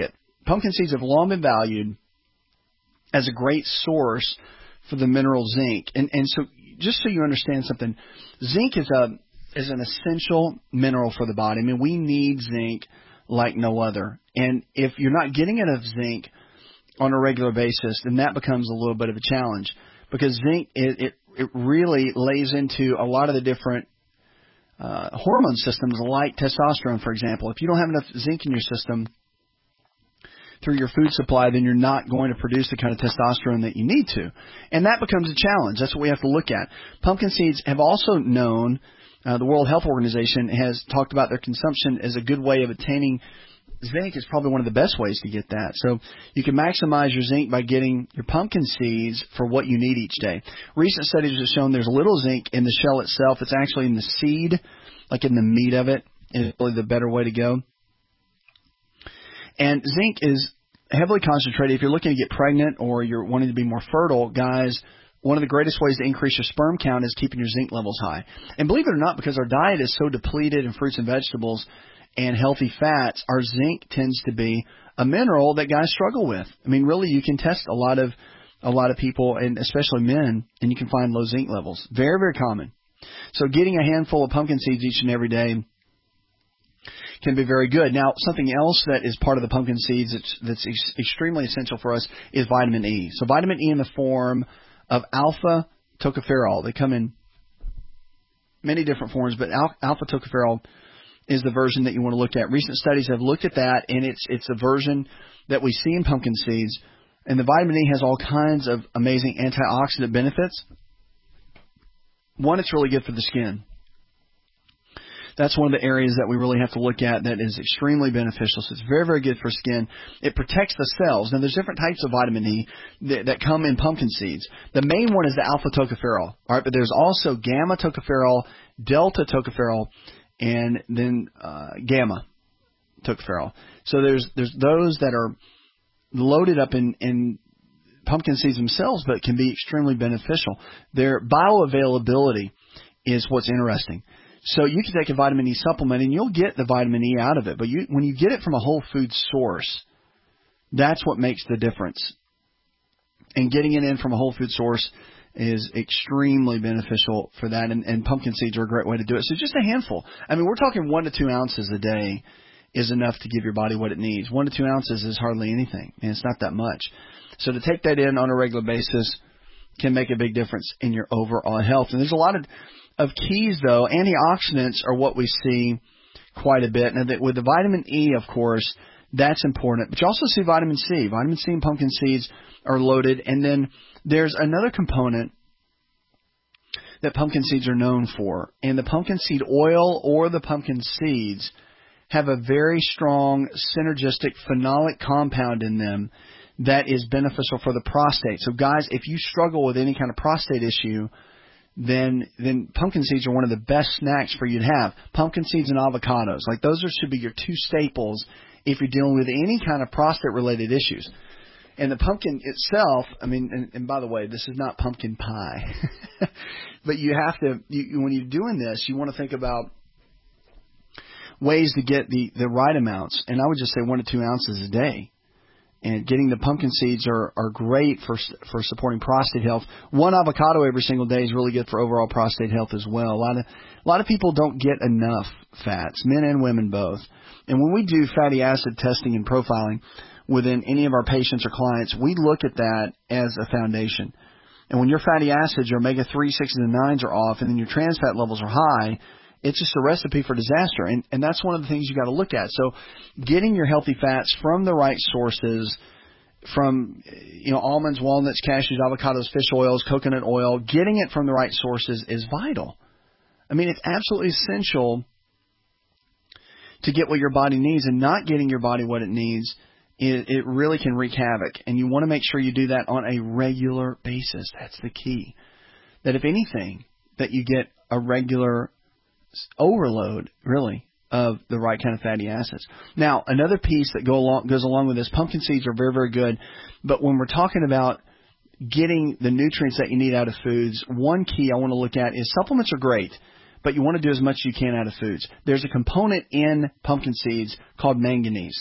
pumpkin seeds have long been valued as a great source for the mineral zinc. And, and so just so you understand something, zinc is a is an essential mineral for the body. I mean, we need zinc like no other. And if you're not getting enough zinc on a regular basis, then that becomes a little bit of a challenge, because zinc, it, it, it really lays into a lot of the different uh, hormone systems, like testosterone, for example. If you don't have enough zinc in your system through your food supply, then you're not going to produce the kind of testosterone that you need to. And that becomes a challenge. That's what we have to look at. Pumpkin seeds have also known, uh, the World Health Organization has talked about their consumption as a good way of attaining zinc. Is probably one of the best ways to get that. So you can maximize your zinc by getting your pumpkin seeds for what you need each day. Recent studies have shown there's little zinc in the shell itself. It's actually in the seed, like in the meat of it, is really the better way to go. And zinc is heavily concentrated. If you're looking to get pregnant or you're wanting to be more fertile, guys, one of the greatest ways to increase your sperm count is keeping your zinc levels high. And believe it or not, because our diet is so depleted in fruits and vegetables and healthy fats, our zinc tends to be a mineral that guys struggle with. I mean, really, you can test a lot of a lot of people, and especially men, and you can find low zinc levels. Very, very common. So getting a handful of pumpkin seeds each and every day can be very good. Now, something else that is part of the pumpkin seeds that's, that's ex- extremely essential for us is vitamin E. So vitamin E in the form of alpha tocopherol. They come in many different forms, but al- alpha tocopherol is the version that you want to look at. Recent studies have looked at that, and it's it's a version that we see in pumpkin seeds. And the vitamin E has all kinds of amazing antioxidant benefits. One, it's really good for the skin. That's one of the areas that we really have to look at that is extremely beneficial. So it's very, very good for skin. It protects the cells. Now, there's different types of vitamin E that, that come in pumpkin seeds. The main one is the alpha tocopherol, all right, but there's also gamma tocopherol, delta tocopherol, and then uh, gamma tocopherol. So there's there's those that are loaded up in, in pumpkin seeds themselves, but can be extremely beneficial. Their bioavailability is what's interesting. So you can take a vitamin E supplement and you'll get the vitamin E out of it. But you, when you get it from a whole food source, that's what makes the difference. And getting it in from a whole food source is extremely beneficial for that. And, and pumpkin seeds are a great way to do it. So just a handful. I mean, we're talking one to two ounces a day is enough to give your body what it needs. One to two ounces is hardly anything, and it's not that much. So to take that in on a regular basis can make a big difference in your overall health. And there's a lot of Of keys, though. Antioxidants are what we see quite a bit. Now, that with the vitamin E, of course, that's important. But you also see vitamin C. Vitamin C and pumpkin seeds are loaded. And then there's another component that pumpkin seeds are known for. And the pumpkin seed oil or the pumpkin seeds have a very strong synergistic phenolic compound in them that is beneficial for the prostate. So, guys, if you struggle with any kind of prostate issue, then then pumpkin seeds are one of the best snacks for you to have. Pumpkin seeds and avocados. Like, those are, should be your two staples if you're dealing with any kind of prostate-related issues. And the pumpkin itself, I mean, and, and by the way, this is not pumpkin pie. But you have to, you, when you're doing this, you want to think about ways to get the, the right amounts. And I would just say one to two ounces a day. And getting the pumpkin seeds are, are great for for supporting prostate health. One avocado every single day is really good for overall prostate health as well. A lot of a lot of people don't get enough fats, men and women both. And when we do fatty acid testing and profiling within any of our patients or clients, we look at that as a foundation. And when your fatty acids, your omega three, sixes, and nines are off, and then your trans fat levels are high, it's just a recipe for disaster. And, and that's one of the things you got to look at. So getting your healthy fats from the right sources, from, you know, almonds, walnuts, cashews, avocados, fish oils, coconut oil, getting it from the right sources is vital. I mean, it's absolutely essential to get what your body needs, and not getting your body what it needs, it, it really can wreak havoc. And you want to make sure you do that on a regular basis. That's the key. That if anything, that you get a regular overload, really, of the right kind of fatty acids. Now, another piece that go along, goes along with this, pumpkin seeds are very, very good. But when we're talking about getting the nutrients that you need out of foods, one key I want to look at is supplements are great, but you want to do as much as you can out of foods. There's a component in pumpkin seeds called manganese.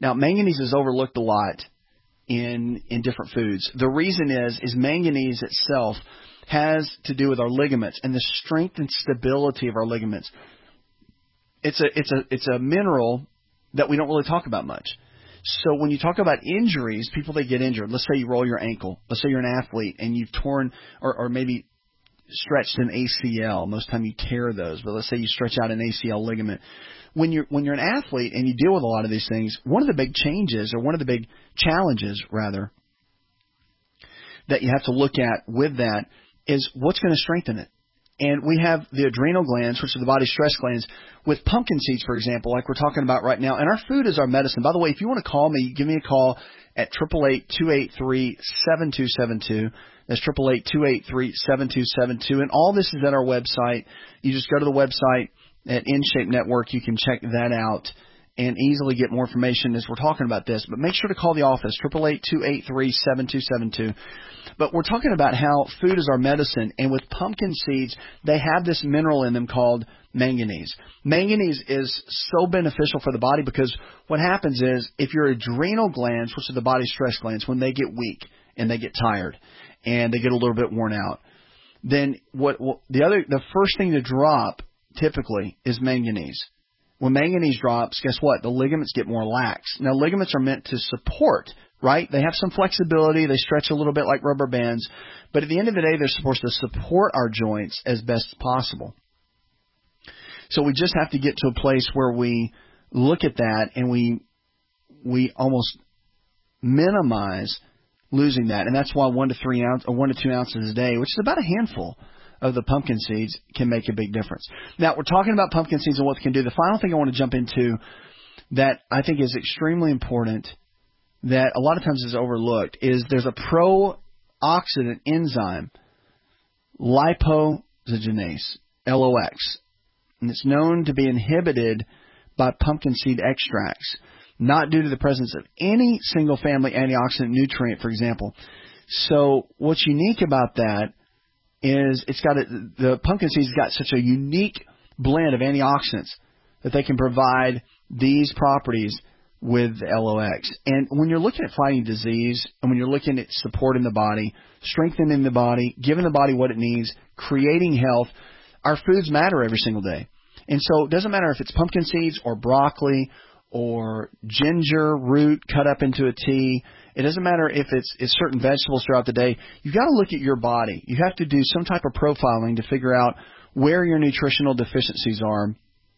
Now, manganese is overlooked a lot in in different foods. The reason is is manganese itself has to do with our ligaments and the strength and stability of our ligaments. It's a it's a it's a mineral that we don't really talk about much. So when you talk about injuries, people that get injured, let's say you roll your ankle, let's say you're an athlete and you've torn or, or maybe stretched an A C L. Most of the time you tear those, but let's say you stretch out an A C L ligament. When you're when you're an athlete and you deal with a lot of these things, one of the big changes or one of the big challenges rather that you have to look at with that is what's going to strengthen it. And we have the adrenal glands, which are the body's stress glands, with pumpkin seeds, for example, like we're talking about right now. And our food is our medicine. By the way, if you want to call me, give me a call at eight eight eight, two eight three, seven two seven two. That's eight eight eight, two eight three, seven two seven two. And all this is at our website. You just go to the website at InShape Network. You can check that out and easily get more information as we're talking about this. But make sure to call the office, eight eight eight, two eight three, seven two seven two. But we're talking about how food is our medicine. And with pumpkin seeds, they have this mineral in them called manganese. Manganese is so beneficial for the body because what happens is if your adrenal glands, which are the body's stress glands, when they get weak and they get tired and they get a little bit worn out, then what, what the other the first thing to drop typically is manganese. When manganese drops, guess what? The ligaments get more lax. Now, ligaments are meant to support, right? They have some flexibility. They stretch a little bit like rubber bands. But at the end of the day, they're supposed to support our joints as best as possible. So we just have to get to a place where we look at that and we we almost minimize losing that. And that's why one to three ounce or one to two ounces a day, which is about a handful of the pumpkin seeds, can make a big difference. Now, we're talking about pumpkin seeds and what they can do. The final thing I want to jump into that I think is extremely important that a lot of times is overlooked is there's a pro-oxidant enzyme, lipoxygenase, L O X, and it's known to be inhibited by pumpkin seed extracts, not due to the presence of any single-family antioxidant nutrient, for example. So what's unique about that is it's got a, the pumpkin seeds got such a unique blend of antioxidants that they can provide these properties with the L O X. And when you're looking at fighting disease and when you're looking at supporting the body, strengthening the body, giving the body what it needs, creating health, our foods matter every single day. And so it doesn't matter if it's pumpkin seeds or broccoli or ginger root cut up into a tea. It doesn't matter if it's, it's certain vegetables throughout the day. You've got to look at your body. You have to do some type of profiling to figure out where your nutritional deficiencies are,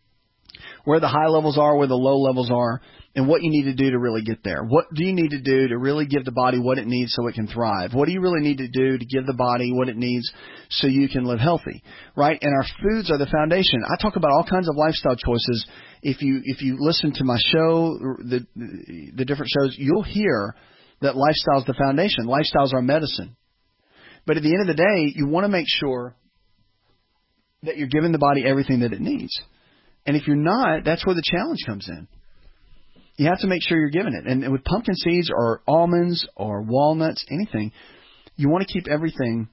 where the high levels are, where the low levels are, and what you need to do to really get there. What do you need to do to really give the body what it needs so it can thrive? What do you really need to do to give the body what it needs so you can live healthy, right? And our foods are the foundation. I talk about all kinds of lifestyle choices. If you if you listen to my show, the the different shows, you'll hear that lifestyle is the foundation. Lifestyle is our medicine. But at the end of the day, you want to make sure that you're giving the body everything that it needs. And if you're not, that's where the challenge comes in. You have to make sure you're giving it. And with pumpkin seeds or almonds or walnuts, anything, you want to keep everything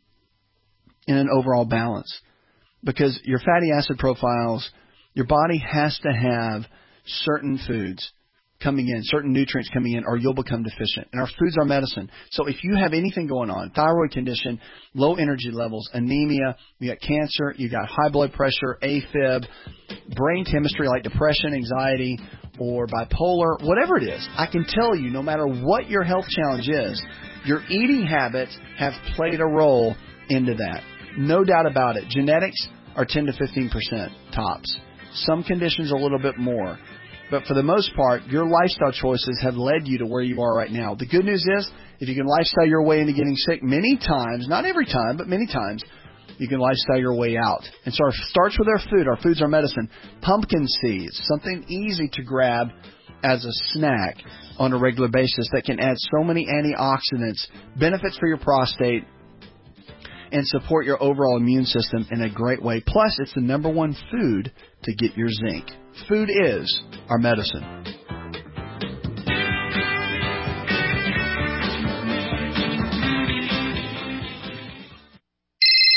in an overall balance. Because your fatty acid profiles, your body has to have certain foods coming in, certain nutrients coming in, or you'll become deficient. And our foods are medicine. So if you have anything going on, thyroid condition, low energy levels, anemia, you got cancer, you got high blood pressure, AFib, brain chemistry like depression, anxiety, or bipolar, whatever it is, I can tell you no matter what your health challenge is, your eating habits have played a role into that. No doubt about it. Genetics are ten to fifteen percent tops. Some conditions a little bit more. But for the most part, your lifestyle choices have led you to where you are right now. The good news is, if you can lifestyle your way into getting sick many times, not every time, but many times, you can lifestyle your way out. And so it starts with our food. Our food's our medicine. Pumpkin seeds, something easy to grab as a snack on a regular basis that can add so many antioxidants, benefits for your prostate, and support your overall immune system in a great way. Plus, it's the number one food to get your zinc. Food is our medicine.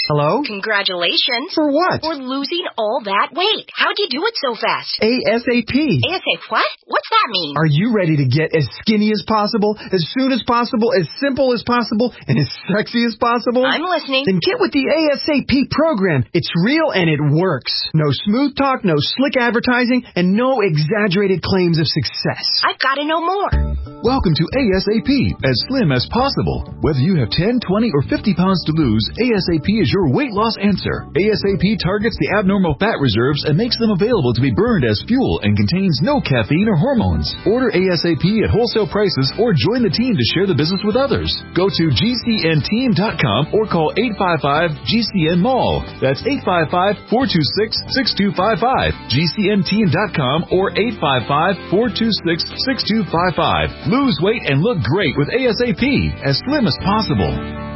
Hello? Congratulations. For what? For losing all that weight. How'd you do it so fast? ASAP. ASAP what? What's that mean? Are you ready to get as skinny as possible, as soon as possible, as simple as possible, and as sexy as possible? I'm listening. Then get with the ASAP program. It's real and it works. No smooth talk, no slick advertising, and no exaggerated claims of success. I've got to know more. Welcome to ASAP, as slim as possible. Whether you have ten, twenty, or fifty pounds to lose, ASAP is your weight loss answer. ASAP targets the abnormal fat reserves and makes them available to be burned as fuel and contains no caffeine or hormones. Order ASAP at wholesale prices or join the team to share the business with others. Go to G C N team dot com or call eight five five G C N mall. That's eight five five, four two six, six two five five. G C N team dot com or eight five five, four two six, six two five five. Lose weight and look great with ASAP, as slim as possible.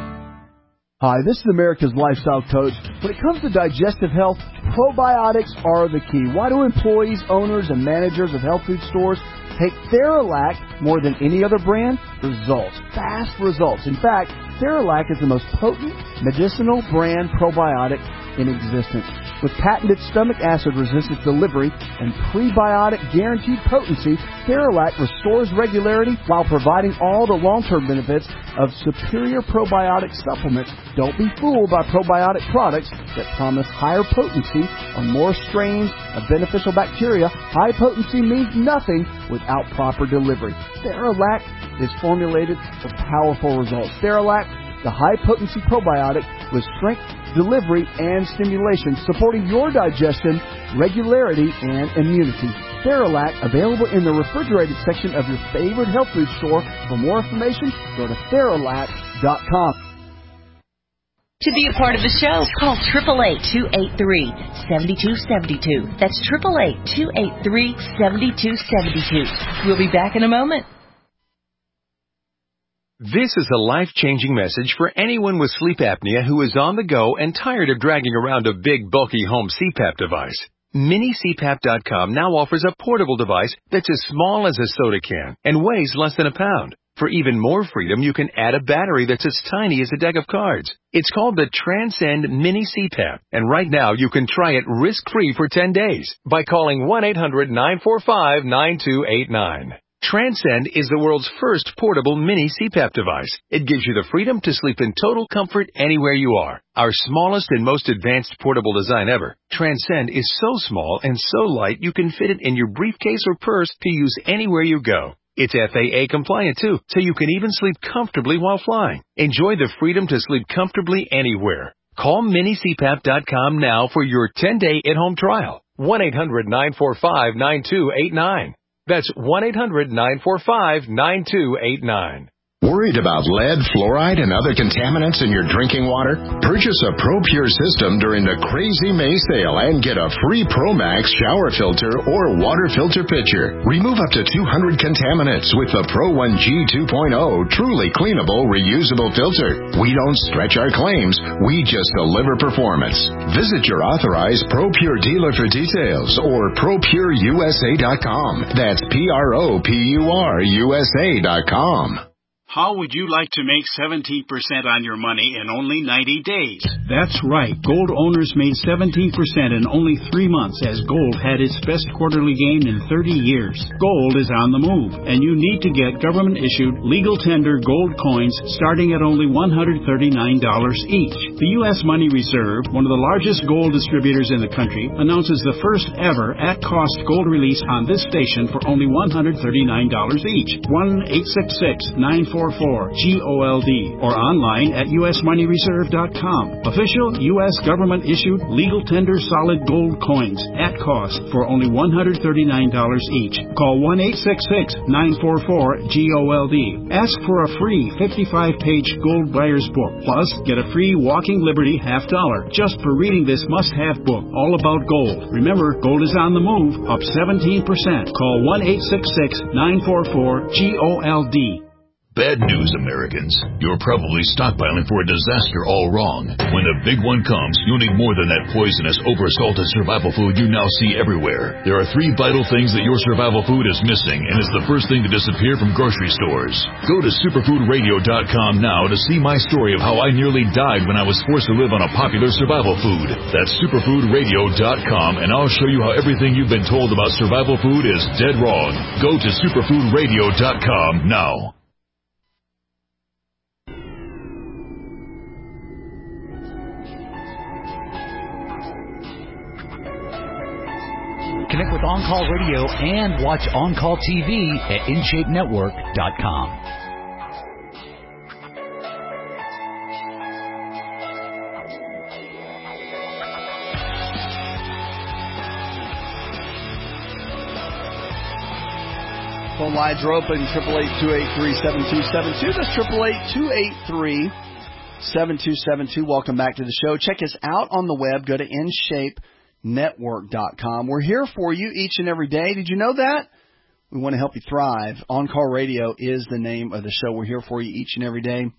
Hi, this is America's Lifestyle Coach. When it comes to digestive health, probiotics are the key. Why do employees, owners, and managers of health food stores take Theralac more than any other brand? Results. Fast results. In fact, Theralac is the most potent medicinal brand probiotic in existence. With patented stomach acid resistant delivery and prebiotic guaranteed potency, Theralac restores regularity while providing all the long-term benefits of superior probiotic supplements. Don't be fooled by probiotic products that promise higher potency or more strains of beneficial bacteria. High potency means nothing without proper delivery. Theralac is formulated for powerful results. Theralac, the high-potency probiotic with strength, delivery, and stimulation, supporting your digestion, regularity, and immunity. Theralac, available in the refrigerated section of your favorite health food store. For more information, go to Theralac dot com. To be a part of the show, call eight eight eight, two eight three, seven two seven two. That's eight eight eight, two eight three, seven two seven two. We'll be back in a moment. This is a life-changing message for anyone with sleep apnea who is on the go and tired of dragging around a big, bulky home C PAP device. Mini C PAP dot com now offers a portable device that's as small as a soda can and weighs less than a pound. For even more freedom, you can add a battery that's as tiny as a deck of cards. It's called the Transcend Mini C PAP, and right now you can try it risk-free for ten days by calling one eight hundred, nine four five, nine two eight nine. Transcend is the world's first portable mini C PAP device. It gives you the freedom to sleep in total comfort anywhere you are. Our smallest and most advanced portable design ever, Transcend is so small and so light you can fit it in your briefcase or purse to use anywhere you go. It's F A A compliant too, so you can even sleep comfortably while flying. Enjoy the freedom to sleep comfortably anywhere. Call Mini C PAP dot com now for your ten-day at-home trial. one eight hundred, nine four five, nine two eight nine. That's one eight hundred, nine four five, nine two eight nine. Worried about lead, fluoride, and other contaminants in your drinking water? Purchase a ProPure system during the Crazy May sale and get a free ProMax shower filter or water filter pitcher. Remove up to two hundred contaminants with the Pro one G two point oh truly cleanable, reusable filter. We don't stretch our claims. We just deliver performance. Visit your authorized ProPure dealer for details or Pro Pure U S A dot com. That's P R O P U R U S A dot com. How would you like to make seventeen percent on your money in only ninety days? That's right. Gold owners made seventeen percent in only three months as gold had its best quarterly gain in thirty years. Gold is on the move, and you need to get government-issued, legal tender gold coins starting at only one hundred thirty-nine dollars each. The U S Money Reserve, one of the largest gold distributors in the country, announces the first ever at-cost gold release on this station for only one hundred thirty-nine dollars each. one eight six six, nine four four, G O L D or online at U S money reserve dot com. Official U S government-issued legal tender solid gold coins at cost for only one hundred thirty-nine dollars each. Call one eight six six, nine four four, G O L D. Ask for a free fifty-five page gold buyer's book. Plus, get a free Walking Liberty half dollar just for reading this must-have book all about gold. Remember, gold is on the move, up seventeen percent. Call one eight six six, nine four four, G O L D. Bad news, Americans. You're probably stockpiling for a disaster all wrong. When the big one comes, you'll need more than that poisonous, oversalted survival food you now see everywhere. There are three vital things that your survival food is missing, and it's the first thing to disappear from grocery stores. Go to superfood radio dot com now to see my story of how I nearly died when I was forced to live on a popular survival food. That's superfood radio dot com, and I'll show you how everything you've been told about survival food is dead wrong. Go to superfood radio dot com now. Connect with On Call Radio and watch On Call T V at in shape network dot com. Phone lines are open, eight eight eight, two eight three, seven two seven two. That's eight eight eight, two eight three, seven two seven two. Welcome back to the show. Check us out on the web. Go to in shape network dot com. We're here for you each and every day. Did you know that? We want to help you thrive. On Call Radio is the name of the show. We're here for you each and every day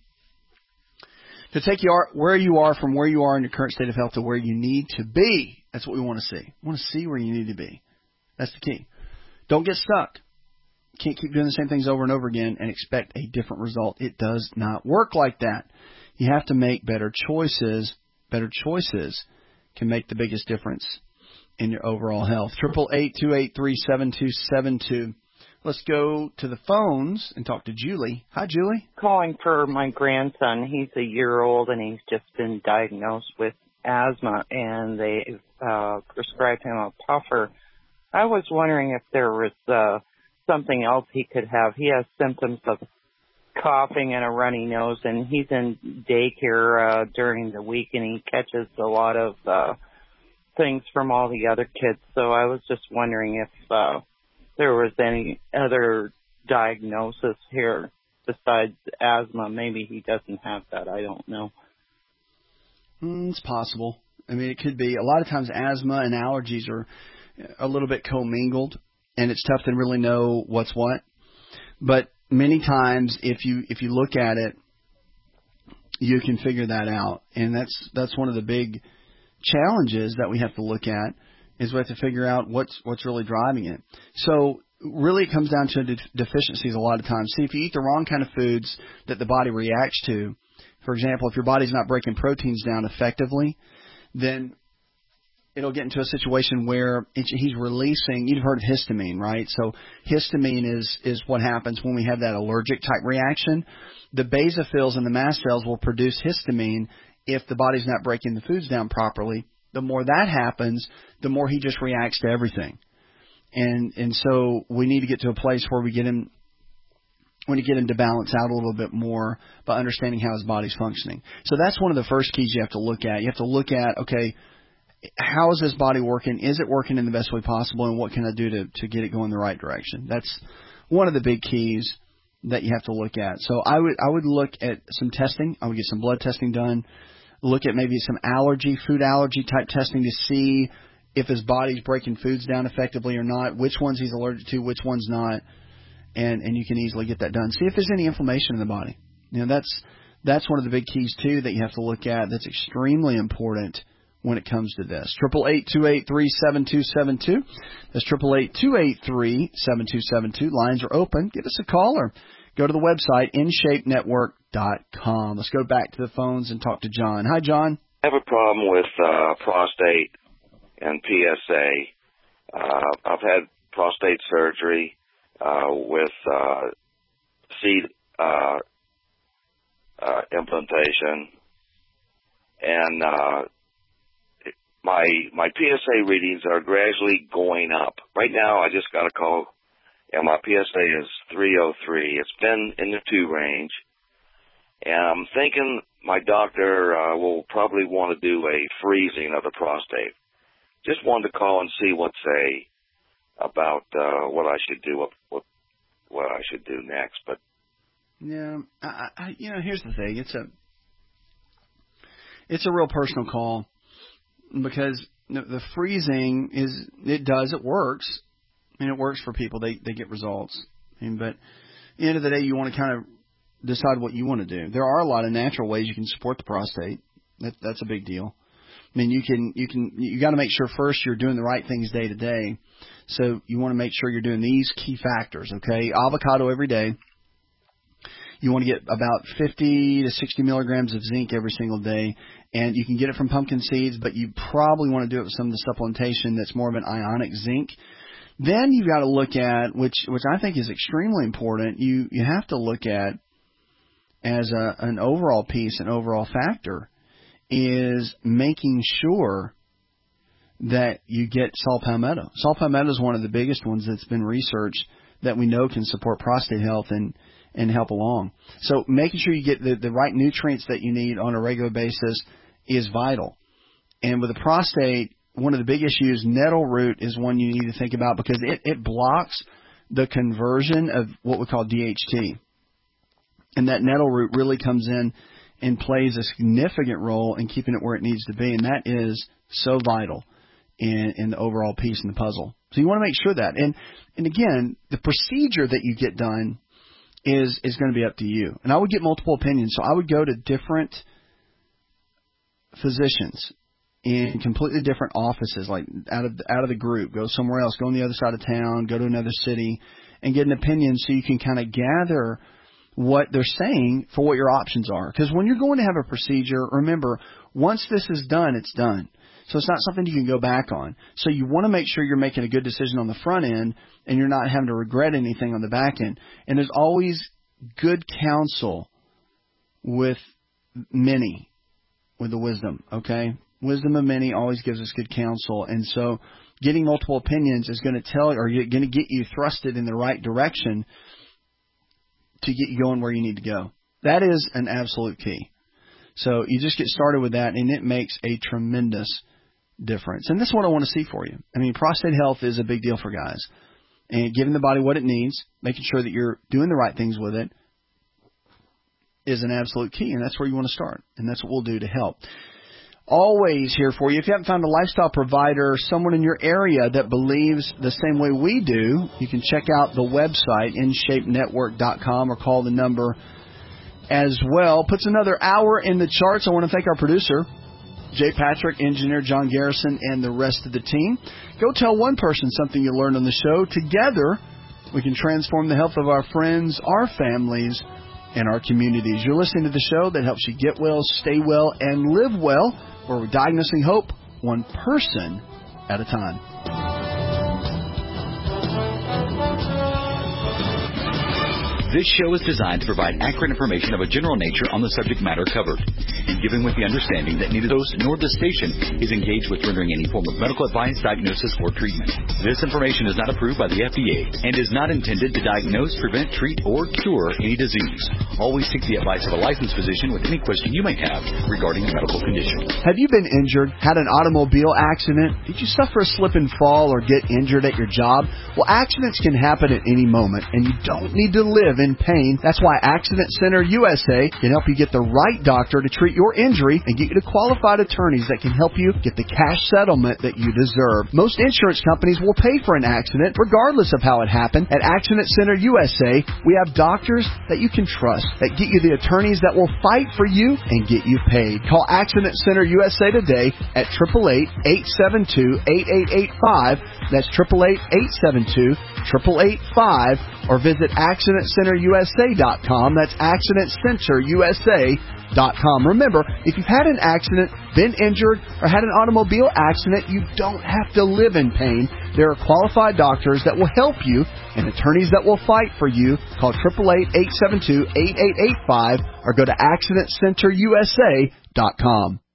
to take you where you are from where you are in your current state of health to where you need to be. That's what we want to see. We want to see where you need to be. That's the key. Don't get stuck. You can't keep doing the same things over and over again and expect a different result. It does not work like that. You have to make better choices. Better choices can make the biggest difference in your overall health. eight eight eight, two eight three, seven two seven two. Let's go to the phones and talk to Julie. Hi, Julie. Calling for my grandson. He's a year old, and he's just been diagnosed with asthma, and they uh, prescribed him a puffer. I was wondering if there was uh, something else he could have. He has symptoms of coughing and a runny nose, and he's in daycare uh, during the week, and he catches a lot of uh, things from all the other kids. So I was just wondering if uh, there was any other diagnosis here besides asthma. Maybe he doesn't have that. I don't know. Mm, it's possible. I mean, it could be. A lot of times asthma and allergies are a little bit commingled, and it's tough to really know what's what. But many times, if you if you look at it, you can figure that out, and that's that's one of the big challenges that we have to look at is we have to figure out what's what's really driving it. So really, it comes down to de- deficiencies a lot of times. See, if you eat the wrong kind of foods that the body reacts to, for example, if your body's not breaking proteins down effectively, then it'll get into a situation where it, he's releasing, you've heard of histamine, right? So histamine is, is what happens when we have that allergic type reaction. The basophils and the mast cells will produce histamine if the body's not breaking the foods down properly. The more that happens, the more he just reacts to everything. And and so we need to get to a place where we get him, we need to get him to balance out a little bit more by understanding how his body's functioning. So that's one of the first keys you have to look at. You have to look at, okay, how is this body working? Is it working in the best way possible? And what can I do to, to get it going the right direction? That's one of the big keys that you have to look at. So I would I would look at some testing. I would get some blood testing done. Look at maybe some allergy, food allergy type testing to see if his body's breaking foods down effectively or not, which ones he's allergic to, which ones not, and, and you can easily get that done. See if there's any inflammation in the body. You know, that's that's one of the big keys, too, that you have to look at. That's extremely important when it comes to this. eight eight eight, two eight three, seven two seven two. That's eight eight eight, two eight three, seven two seven two. Lines are open. Give us a call or go to the website, in shape network dot com. Let's go back to the phones and talk to John. Hi, John. I have a problem with uh, prostate and P S A. Uh, I've had prostate surgery uh, with uh, seed uh, uh, implantation, and uh, my my P S A readings are gradually going up. Right now, I just got a call, and my P S A is three oh three. It's been in the two range, and I'm thinking my doctor uh, will probably want to do a freezing of the prostate. Just wanted to call and see what say about uh, what I should do, what, what what I should do next. But yeah, I, I, you know, here's the thing: it's a it's a real personal call because the, the freezing is it does it works, and it works for people. They they get results. I mean, but at the end of the day, you want to kind of decide what you want to do. There are a lot of natural ways you can support the prostate. That, that's a big deal. I mean, you can, you can, you got to make sure first you're doing the right things day to day. So you want to make sure you're doing these key factors, okay? Avocado every day. You want to get about fifty to sixty milligrams of zinc every single day. And you can get it from pumpkin seeds, but you probably want to do it with some of the supplementation that's more of an ionic zinc. Then you've got to look at, which, which I think is extremely important, you, you have to look at as a, an overall piece, an overall factor, is making sure that you get saw palmetto. Saw palmetto is one of the biggest ones that's been researched that we know can support prostate health and, and help along. So making sure you get the, the right nutrients that you need on a regular basis is vital. And with the prostate, one of the big issues, nettle root is one you need to think about because it, it blocks the conversion of what we call D H T. And that nettle root really comes in and plays a significant role in keeping it where it needs to be. And that is so vital in, in the overall piece in the puzzle. So you want to make sure that. And, and again, the procedure that you get done is, is going to be up to you. And I would get multiple opinions. So I would go to different physicians in completely different offices, like out of, out of the group, go somewhere else, go on the other side of town, go to another city and get an opinion so you can kind of gather what they're saying for what your options are. Because when you're going to have a procedure, remember, once this is done, it's done. So it's not something you can go back on. So you want to make sure you're making a good decision on the front end and you're not having to regret anything on the back end. And there's always good counsel with many, with the wisdom, okay? Wisdom of many always gives us good counsel. And so getting multiple opinions is going to tell, or going to get you thrusted in the right direction to get you going where you need to go. That is an absolute key. So you just get started with that, and it makes a tremendous difference. And this is what I want to see for you. I mean, prostate health is a big deal for guys. And giving the body what it needs, making sure that you're doing the right things with it, is an absolute key. And that's where you want to start. And that's what we'll do to help. Always here for you. If you haven't found a lifestyle provider, someone in your area that believes the same way we do, you can check out the website, in shape network dot com, or call the number as well. Puts another hour in the charts. I want to thank our producer, Jay Patrick, engineer John Garrison, and the rest of the team. Go tell one person something you learned on the show. Together, we can transform the health of our friends, our families, and our communities. You're listening to the show that helps you get well, stay well, and live well, where we're diagnosing hope one person at a time. This show is designed to provide accurate information of a general nature on the subject matter covered, and given with the understanding that neither host nor the station is engaged with rendering any form of medical advice, diagnosis, or treatment. This information is not approved by the F D A and is not intended to diagnose, prevent, treat, or cure any disease. Always seek the advice of a licensed physician with any question you may have regarding a medical condition. Have you been injured, had an automobile accident? Did you suffer a slip and fall or get injured at your job? Well, accidents can happen at any moment, and you don't need to live in pain. That's why Accident Center U S A can help you get the right doctor to treat your injury and get you to qualified attorneys that can help you get the cash settlement that you deserve. Most insurance companies will pay for an accident regardless of how it happened. At Accident Center U S A, we have doctors that you can trust that get you the attorneys that will fight for you and get you paid. Call Accident Center U S A today at eight eight eight, eight seven two, eight eight eight five. That's eight eight eight, eight seven two, eight eight eight five, or visit accident center U S A dot com. That's accident center U S A dot com. Remember, if you've had an accident, been injured, or had an automobile accident, you don't have to live in pain. There are qualified doctors that will help you and attorneys that will fight for you. Call eight eight eight, eight seven two, eight eight eight five or go to accident center U S A dot com.